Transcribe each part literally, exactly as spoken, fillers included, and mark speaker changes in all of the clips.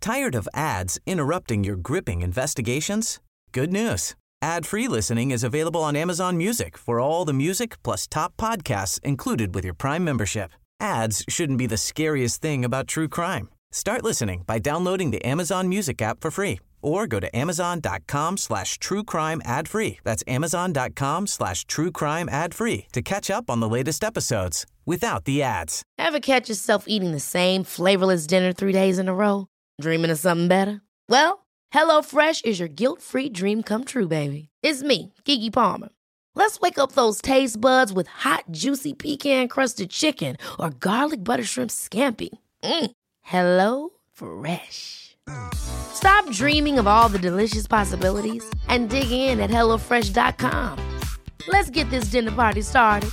Speaker 1: Tired of ads interrupting your gripping investigations? Good news. Ad-free listening is available on Amazon Music for all the music plus top podcasts included with your Prime membership. Ads shouldn't be the scariest thing about true crime. Start listening by downloading the Amazon Music app for free or go to amazon.com slash true crime ad free. That's amazon.com slash true crime ad free to catch up on the latest episodes without the ads.
Speaker 2: Ever catch yourself eating the same flavorless dinner three days in a row? Dreaming of something better? Well, HelloFresh is your guilt-free dream come true, baby. It's me, Keke Palmer. Let's wake up those taste buds with hot, juicy pecan-crusted chicken or garlic butter shrimp scampi. Mm. Hello Fresh. Stop dreaming of all the delicious possibilities and dig in at hello fresh dot com. Let's get this dinner party started.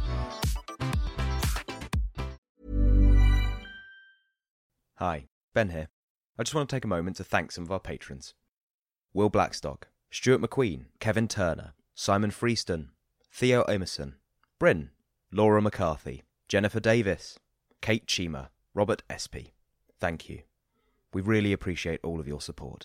Speaker 3: Hi, Ben here. I just want to take a moment to thank some of our patrons. Will Blackstock, Stuart McQueen, Kevin Turner, Simon Freeston, Theo Emerson, Bryn, Laura McCarthy, Jennifer Davis, Kate Chima, Robert Espy. Thank you. We really appreciate all of your support.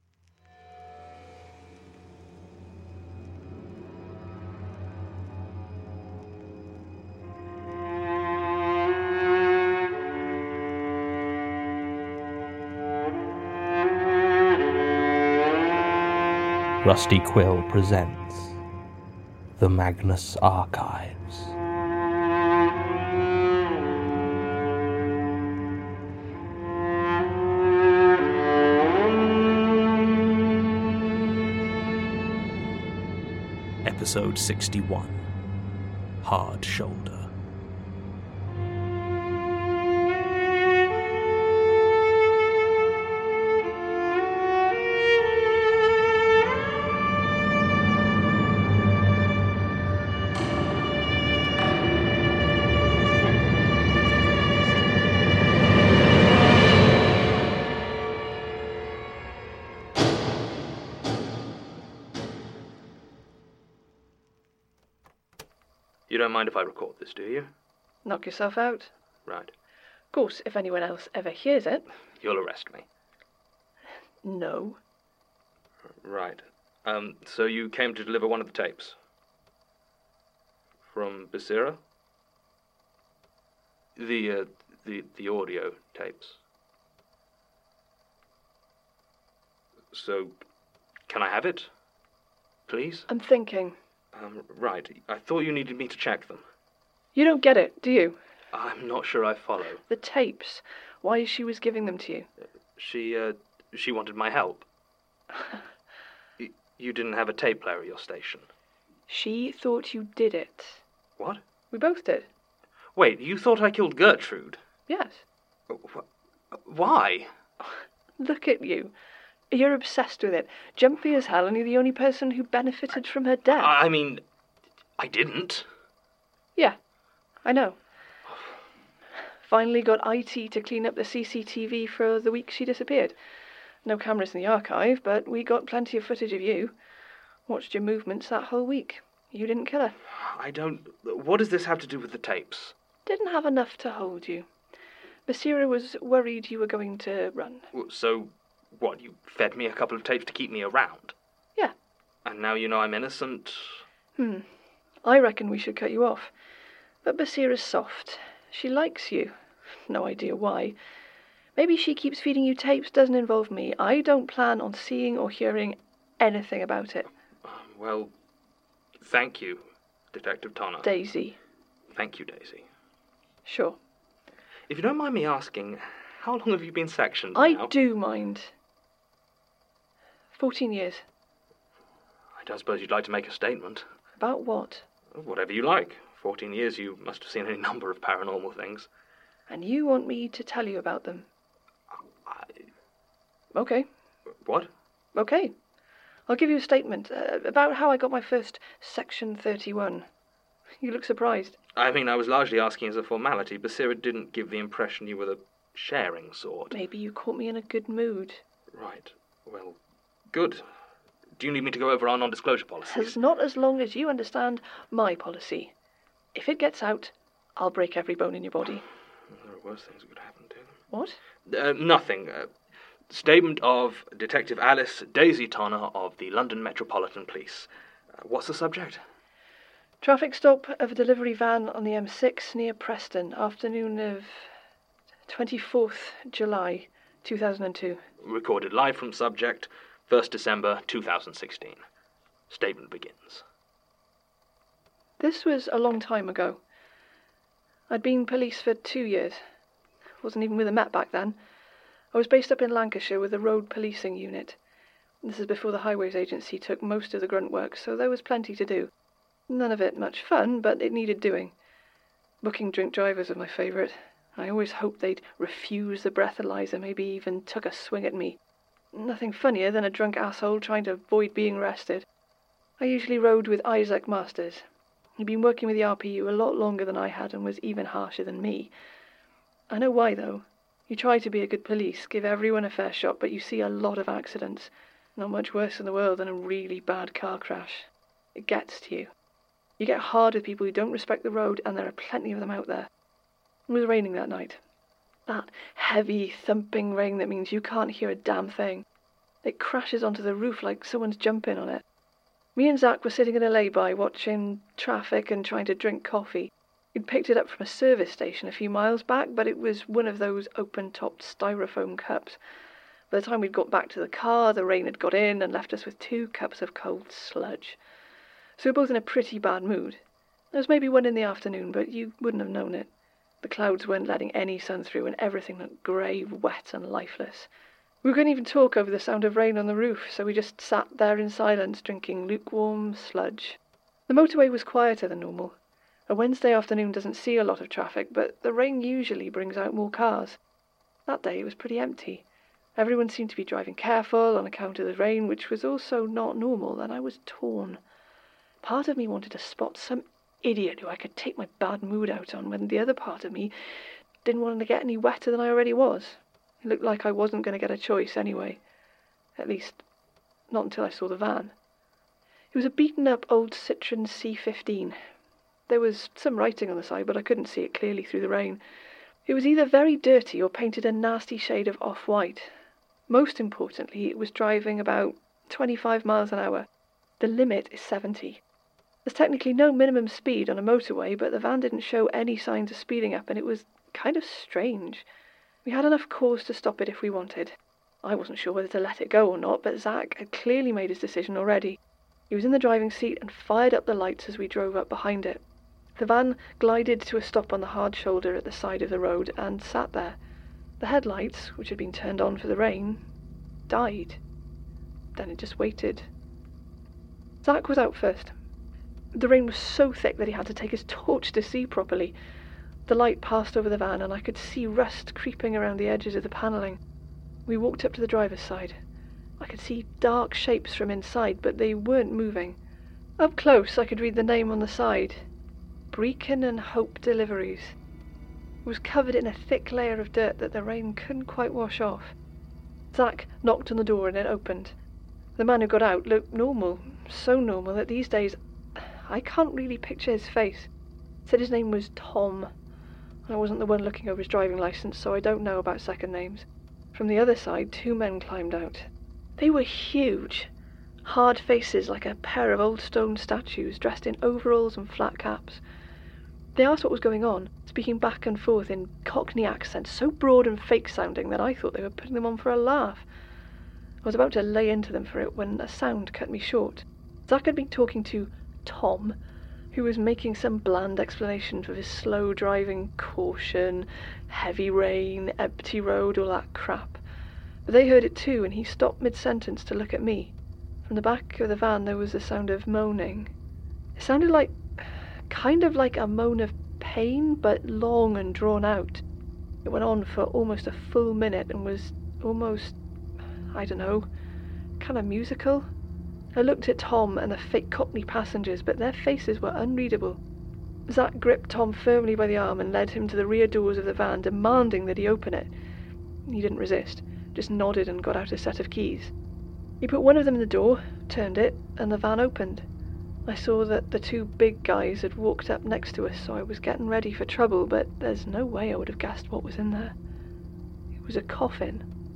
Speaker 4: Rusty Quill presents The Magnus Archives. Episode sixty-one, Hard Shoulder.
Speaker 5: You don't mind if I record this, do you?
Speaker 6: Knock yourself out.
Speaker 5: Right.
Speaker 6: Of course, if anyone else ever hears it...
Speaker 5: You'll arrest me.
Speaker 6: No.
Speaker 5: Right. Um, so you came to deliver one of the tapes? From Basira? The, uh, the, the audio tapes. So, can I have it? Please?
Speaker 6: I'm thinking.
Speaker 5: Um, right. I thought you needed me to check them.
Speaker 6: You don't get it, do you?
Speaker 5: I'm not sure I follow.
Speaker 6: The tapes. Why she was giving them to you?
Speaker 5: She, uh, she wanted my help. y- you didn't have a tape player at your station.
Speaker 6: She thought you did it.
Speaker 5: What?
Speaker 6: We both did.
Speaker 5: Wait, you thought I killed Gertrude?
Speaker 6: Yes.
Speaker 5: Wh- Why?
Speaker 6: Look at you. You're obsessed with it. Jumpy as hell, and you're the only person who benefited from her death.
Speaker 5: I I mean, I didn't.
Speaker 6: Yeah, I know. Finally got I T to clean up the C C T V for the week she disappeared. No cameras in the archive, but we got plenty of footage of you. Watched your movements that whole week. You didn't kill her.
Speaker 5: I don't... What does this have to do with the tapes?
Speaker 6: Didn't have enough to hold you. Basira was worried you were going to run.
Speaker 5: So, what, you fed me a couple of tapes to keep me around?
Speaker 6: Yeah.
Speaker 5: And now you know I'm innocent?
Speaker 6: Hmm. I reckon we should cut you off. But Basira's soft. She likes you. No idea why. Maybe she keeps feeding you tapes doesn't involve me. I don't plan on seeing or hearing anything about it.
Speaker 5: Well, thank you, Detective Tonner.
Speaker 6: Daisy.
Speaker 5: Thank you, Daisy.
Speaker 6: Sure.
Speaker 5: If you don't mind me asking, how long have you been sectioned
Speaker 6: I
Speaker 5: now?
Speaker 6: do mind. Fourteen years.
Speaker 5: I don't suppose you'd like to make a statement.
Speaker 6: About what?
Speaker 5: Whatever you like. Fourteen years, you must have seen any number of paranormal things.
Speaker 6: And you want me to tell you about them?
Speaker 5: I...
Speaker 6: Okay.
Speaker 5: What?
Speaker 6: Okay. I'll give you a statement uh, about how I got my first Section thirty-one. You look surprised.
Speaker 5: I mean, I was largely asking as a formality. Basira didn't give the impression you were the sharing sort.
Speaker 6: Maybe you caught me in a good mood.
Speaker 5: Right. Well, good. Do you need me to go over our non-disclosure policies?
Speaker 6: As not as long as you understand my policy. If it gets out, I'll break every bone in your body.
Speaker 5: There are worse things that could happen to them.
Speaker 6: What?
Speaker 5: Uh, nothing. Uh, Statement of Detective Alice Daisy Tonner of the London Metropolitan Police. Uh, what's the subject?
Speaker 6: Traffic stop of a delivery van on the M six near Preston, afternoon of twenty-fourth July two thousand two.
Speaker 5: Recorded live from subject, first December two thousand sixteen. Statement begins.
Speaker 6: This was a long time ago. I'd been police for two years. Wasn't even with a Met back then. I was based up in Lancashire with the road policing unit. This is before the Highways Agency took most of the grunt work, so there was plenty to do. None of it much fun, but it needed doing. Booking drink drivers was my favourite. I always hoped they'd refuse the breathalyzer, maybe even took a swing at me. Nothing funnier than a drunk asshole trying to avoid being arrested. I usually rode with Isaac Masters. He'd been working with the R P U a lot longer than I had and was even harsher than me. I know why, though. You try to be a good police, give everyone a fair shot, but you see a lot of accidents. Not much worse in the world than a really bad car crash. It gets to you. You get hard with people who don't respect the road, and there are plenty of them out there. It was raining that night. That heavy, thumping rain that means you can't hear a damn thing. It crashes onto the roof like someone's jumping on it. Me and Zach were sitting in a lay-by watching traffic and trying to drink coffee. We'd picked it up from a service station a few miles back, but it was one of those open-topped styrofoam cups. By the time we'd got back to the car, the rain had got in and left us with two cups of cold sludge. So we were both in a pretty bad mood. There was maybe one in the afternoon, but you wouldn't have known it. The clouds weren't letting any sun through and everything looked grey, wet and lifeless. We couldn't even talk over the sound of rain on the roof, so we just sat there in silence drinking lukewarm sludge. The motorway was quieter than normal. A Wednesday afternoon doesn't see a lot of traffic, but the rain usually brings out more cars. That day it was pretty empty. Everyone seemed to be driving careful on account of the rain, which was also not normal, and I was torn. Part of me wanted to spot some idiot who I could take my bad mood out on, when the other part of me didn't want to get any wetter than I already was. It looked like I wasn't going to get a choice anyway. At least, not until I saw the van. It was a beaten-up old Citroen C fifteen. There was some writing on the side, but I couldn't see it clearly through the rain. It was either very dirty or painted a nasty shade of off-white. Most importantly, it was driving about twenty-five miles an hour. The limit is seventy. There's technically no minimum speed on a motorway, but the van didn't show any signs of speeding up, and it was kind of strange. We had enough cause to stop it if we wanted. I wasn't sure whether to let it go or not, but Zach had clearly made his decision already. He was in the driving seat and fired up the lights as we drove up behind it. The van glided to a stop on the hard shoulder at the side of the road and sat there. The headlights, which had been turned on for the rain, died. Then it just waited. Zach was out first. The rain was so thick that he had to take his torch to see properly. The light passed over the van and I could see rust creeping around the edges of the panelling. We walked up to the driver's side. I could see dark shapes from inside, but they weren't moving. Up close I could read the name on the side. Brecon and Hope Deliveries. It was covered in a thick layer of dirt that the rain couldn't quite wash off. Zach knocked on the door and it opened. The man who got out looked normal, so normal that these days I can't really picture his face. Said his name was Tom. I wasn't the one looking over his driving licence, so I don't know about second names. From the other side, two men climbed out. They were huge. Hard faces like a pair of old stone statues, dressed in overalls and flat caps. They asked what was going on, speaking back and forth in Cockney accents, so broad and fake-sounding that I thought they were putting them on for a laugh. I was about to lay into them for it when a sound cut me short. Zach had been talking to Tom, who was making some bland explanation for his slow driving, caution, heavy rain, empty road, all that crap. But they heard it too, and he stopped mid-sentence to look at me. From the back of the van there was the sound of moaning. It sounded like, kind of like a moan of pain, but long and drawn out. It went on for almost a full minute and was almost, I don't know, kind of musical. I looked at Tom and the fake Cockney passengers, but their faces were unreadable. Zach gripped Tom firmly by the arm and led him to the rear doors of the van, demanding that he open it. He didn't resist, just nodded and got out a set of keys. He put one of them in the door, turned it, and the van opened. I saw that the two big guys had walked up next to us, so I was getting ready for trouble, but there's no way I would have guessed what was in there. It was a coffin.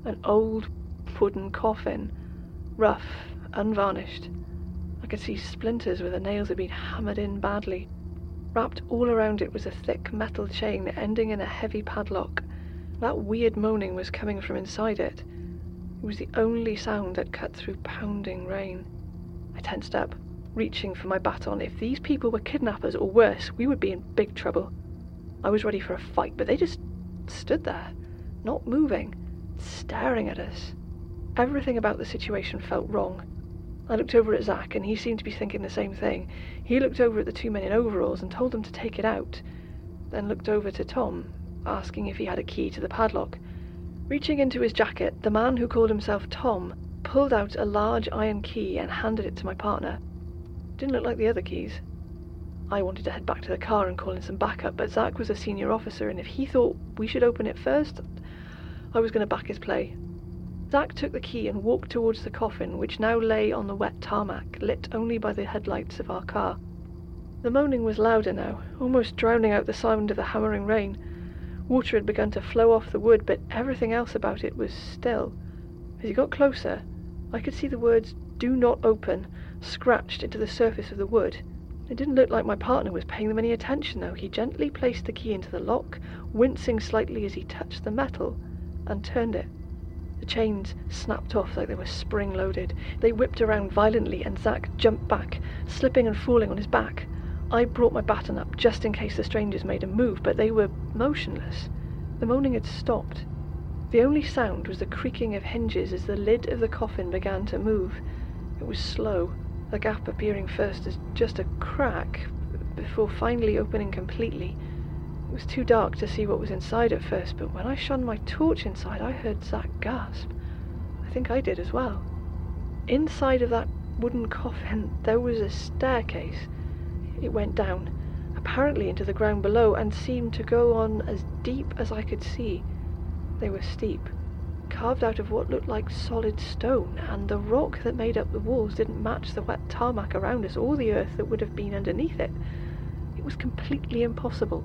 Speaker 6: An old wooden coffin, rough, unvarnished. I could see splinters where the nails had been hammered in badly. Wrapped all around it was a thick metal chain ending in a heavy padlock. That weird moaning was coming from inside it. It was the only sound that cut through pounding rain. I tensed up, reaching for my baton. If these people were kidnappers, or worse, we would be in big trouble. I was ready for a fight, but they just stood there, not moving, staring at us. Everything about the situation felt wrong. I looked over at Zach, and he seemed to be thinking the same thing. He looked over at the two men in overalls and told them to take it out, then looked over to Tom, asking if he had a key to the padlock. Reaching into his jacket, the man who called himself Tom pulled out a large iron key and handed it to my partner. Didn't look like the other keys. I wanted to head back to the car and call in some backup, but Zach was a senior officer, and if he thought we should open it first, I was going to back his play. Zach took the key and walked towards the coffin, which now lay on the wet tarmac, lit only by the headlights of our car. The moaning was louder now, almost drowning out the sound of the hammering rain. Water had begun to flow off the wood, but everything else about it was still. As he got closer, I could see the words, "Do not open," scratched into the surface of the wood. It didn't look like my partner was paying them any attention, though. He gently placed the key into the lock, wincing slightly as he touched the metal, and turned it. The chains snapped off like they were spring-loaded. They whipped around violently, and Zach jumped back, slipping and falling on his back. I brought my baton up just in case the strangers made a move, but they were motionless. The moaning had stopped. The only sound was the creaking of hinges as the lid of the coffin began to move. It was slow, the gap appearing first as just a crack, before finally opening completely. It was too dark to see what was inside at first, but when I shone my torch inside, I heard Zach gasp. I think I did as well. Inside of that wooden coffin, there was a staircase. It went down, apparently into the ground below, and seemed to go on as deep as I could see. They were steep, carved out of what looked like solid stone, and the rock that made up the walls didn't match the wet tarmac around us or the earth that would have been underneath it. It was completely impossible.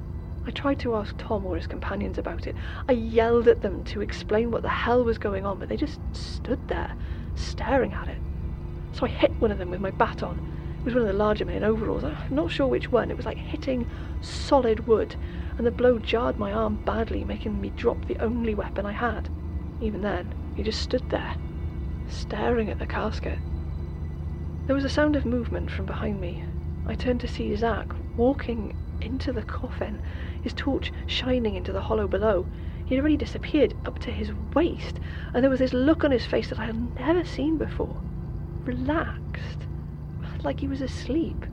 Speaker 6: I tried to ask Tom or his companions about it. I yelled at them to explain what the hell was going on, but they just stood there, staring at it. So I hit one of them with my baton. It was one of the larger men in overalls. I'm not sure which one. It was like hitting solid wood, and the blow jarred my arm badly, making me drop the only weapon I had. Even then, he just stood there, staring at the casket. There was a sound of movement from behind me. I turned to see Zach walking into the coffin, his torch shining into the hollow below. He had already disappeared up to his waist, and there was this look on his face that I had never seen before. Relaxed, like he was asleep.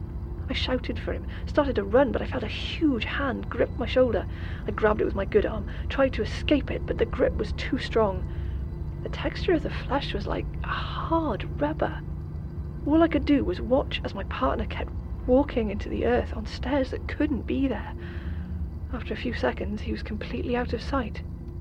Speaker 6: I shouted for him, started to run, but I felt a huge hand grip my shoulder. I grabbed it with my good arm, tried to escape it, but the grip was too strong. The texture of the flesh was like hard rubber. All I could do was watch as my partner kept walking into the earth on stairs that couldn't be there. After a few seconds, he was completely out of sight.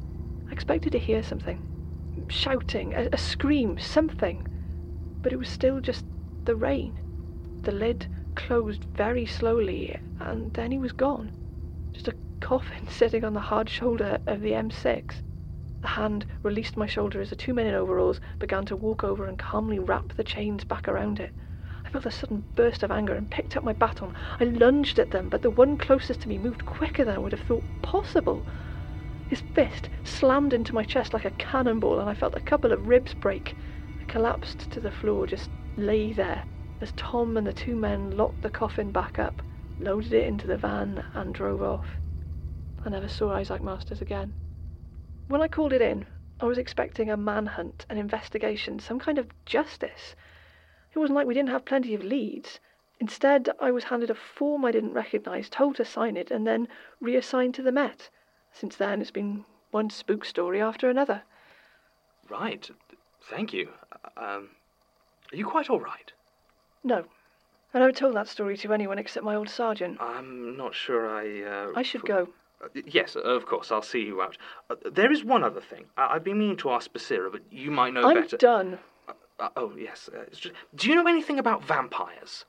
Speaker 6: I expected to hear something. Shouting, a, a scream, something. But it was still just the rain. The lid closed very slowly, and then he was gone. Just a coffin sitting on the hard shoulder of the M six. The hand released my shoulder as the two men in overalls began to walk over and calmly wrap the chains back around it. I felt a sudden burst of anger and picked up my baton. I lunged at them, but the one closest to me moved quicker than I would have thought possible. His fist slammed into my chest like a cannonball, and I felt a couple of ribs break. I collapsed to the floor, just lay there, as Tom and the two men locked the coffin back up, loaded it into the van, and drove off. I never saw Isaac Masters again. When I called it in, I was expecting a manhunt, an investigation, some kind of justice. It wasn't like we didn't have plenty of leads. Instead, I was handed a form I didn't recognise, told to sign it, and then reassigned to the Met. Since then, it's been one spook story after another.
Speaker 5: Right. Thank you. Um, are you quite all right?
Speaker 6: No. I never told that story to anyone except my old sergeant.
Speaker 5: I'm not sure I... Uh,
Speaker 6: I should
Speaker 5: f-
Speaker 6: go.
Speaker 5: Uh, yes, of course, I'll see you out. Uh, there is one other thing. I- I've been meaning to ask Basira, but you might know
Speaker 6: I'm
Speaker 5: better.
Speaker 6: I'm done.
Speaker 5: Uh, uh, oh, yes. Uh, it's just... Do you know anything about vampires?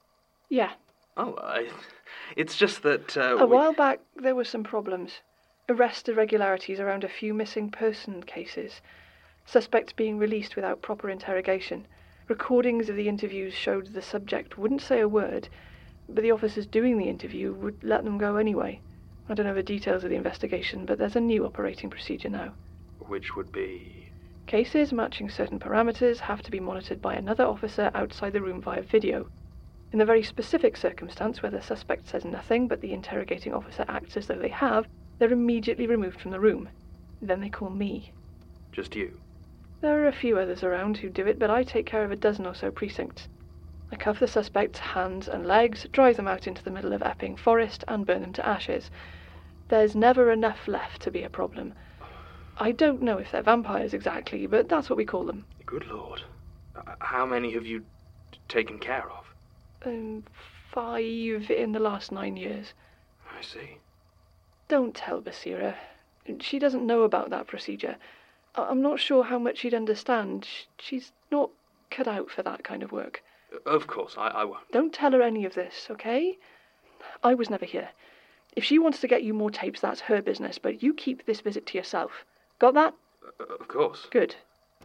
Speaker 6: Yeah.
Speaker 5: Oh, uh, it's just that... Uh,
Speaker 6: a
Speaker 5: we...
Speaker 6: while back, there were some problems. arrest irregularities around a few missing person cases, suspects being released without proper interrogation. Recordings of the interviews showed the subject wouldn't say a word, but the officers doing the interview would let them go anyway. I don't know the details of the investigation, but there's a new operating procedure now.
Speaker 5: Which would be?
Speaker 6: Cases matching certain parameters have to be monitored by another officer outside the room via video. In the very specific circumstance where the suspect says nothing but the interrogating officer acts as though they have, they're immediately removed from the room. Then they call me.
Speaker 5: Just you?
Speaker 6: There are a few others around who do it, but I take care of a dozen or so precincts. I cuff the suspect's hands and legs, drive them out into the middle of Epping Forest, and burn them to ashes. There's never enough left to be a problem. I don't know if they're vampires exactly, but that's what we call them.
Speaker 5: Good Lord. Uh, how many have you t- taken care of?
Speaker 6: Um, five in the last nine years.
Speaker 5: I see.
Speaker 6: Don't tell Basira. She doesn't know about that procedure. I- I'm not sure how much she'd understand. She's not cut out for that kind of work.
Speaker 5: Of course, I, I won't.
Speaker 6: Don't tell her any of this, okay? I was never here. If she wants to get you more tapes, that's her business, but you keep this visit to yourself. Got that?
Speaker 5: Uh, of course.
Speaker 6: Good.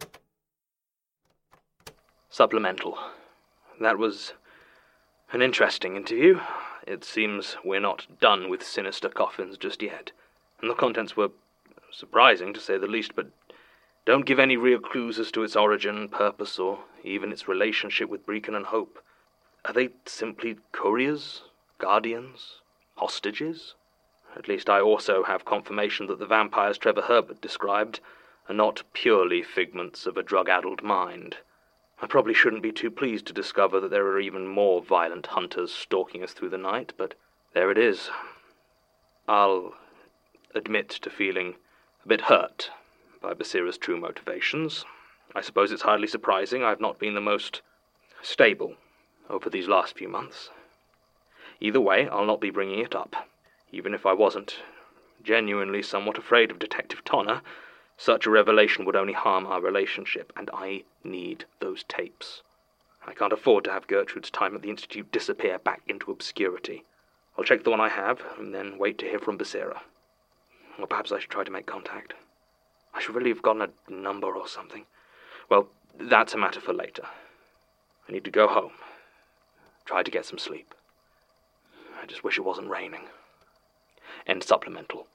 Speaker 5: Supplemental. That was an interesting interview. It seems we're not done with Sinister Coffins just yet. And the contents were surprising, to say the least, but don't give any real clues as to its origin, purpose, or even its relationship with Brecon and Hope. Are they simply couriers? Guardians? Hostages? At least I also have confirmation that the vampires Trevor Herbert described are not purely figments of a drug-addled mind. I probably shouldn't be too pleased to discover that there are even more violent hunters stalking us through the night, but there it is. I'll admit to feeling a bit hurt by Basira's true motivations. I suppose it's hardly surprising I've not been the most stable over these last few months. Either way, I'll not be bringing it up. Even if I wasn't genuinely somewhat afraid of Detective Tonner, such a revelation would only harm our relationship, and I need those tapes. I can't afford to have Gertrude's time at the Institute disappear back into obscurity. I'll check the one I have, and then wait to hear from Basira. Or perhaps I should try to make contact. I should really have gotten a number or something. Well, that's a matter for later. I need to go home. Try to get some sleep. I just wish it wasn't raining. End supplemental.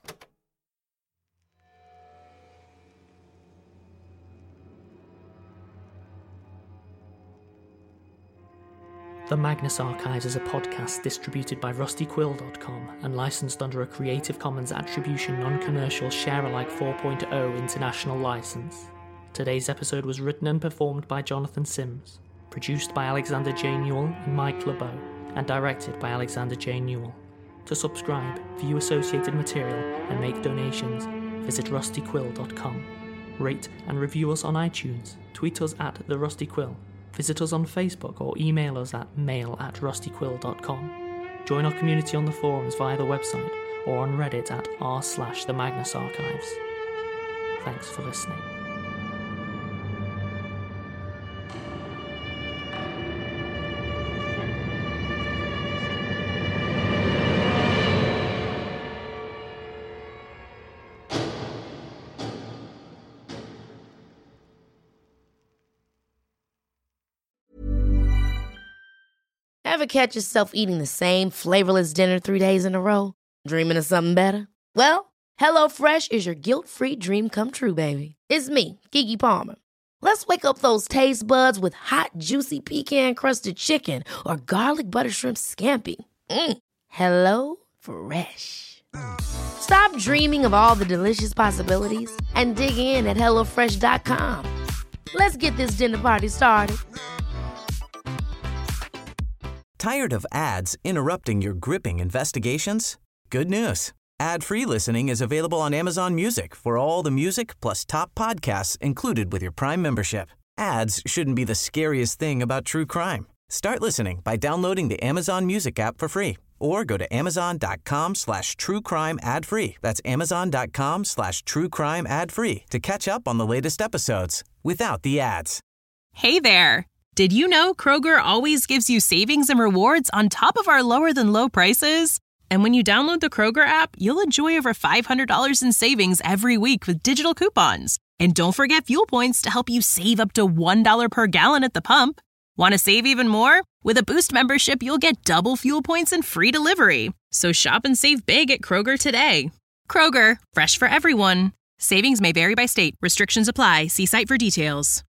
Speaker 7: The Magnus Archives is a podcast distributed by rusty quill dot com and licensed under a Creative Commons Attribution Non-Commercial Share-alike four point oh international license. Today's episode was written and performed by Jonathan Sims, produced by Alexander J. Newell and Mike LeBeau, and directed by Alexander J. Newell. To subscribe, view associated material, and make donations, visit rusty quill dot com. Rate and review us on iTunes, tweet us at The Rusty Quill, visit us on Facebook or email us at mail at rusty quill dot com. Join our community on the forums via the website or on Reddit at r slash the Magnus Archives. Thanks for listening.
Speaker 2: Ever catch yourself eating the same flavorless dinner three days in a row? Dreaming of something better? Well, HelloFresh is your guilt-free dream come true, baby. It's me, Keke Palmer. Let's wake up those taste buds with hot, juicy pecan-crusted chicken or garlic butter shrimp scampi. Mm. Hello Fresh. Stop dreaming of all the delicious possibilities and dig in at hello fresh dot com. Let's get this dinner party started.
Speaker 1: Tired of ads interrupting your gripping investigations? Good news. Ad-free listening is available on Amazon Music for all the music plus top podcasts included with your Prime membership. Ads shouldn't be the scariest thing about true crime. Start listening by downloading the Amazon Music app for free or go to amazon.com slash true crime ad free. That's amazon.com slash true crime ad free to catch up on the latest episodes without the ads.
Speaker 8: Hey there. Did you know Kroger always gives you savings and rewards on top of our lower than low prices? And when you download the Kroger app, you'll enjoy over five hundred dollars in savings every week with digital coupons. And don't forget fuel points to help you save up to one dollar per gallon at the pump. Want to save even more? With a Boost membership, you'll get double fuel points and free delivery. So shop and save big at Kroger today. Kroger, fresh for everyone. Savings may vary by state. Restrictions apply. See site for details.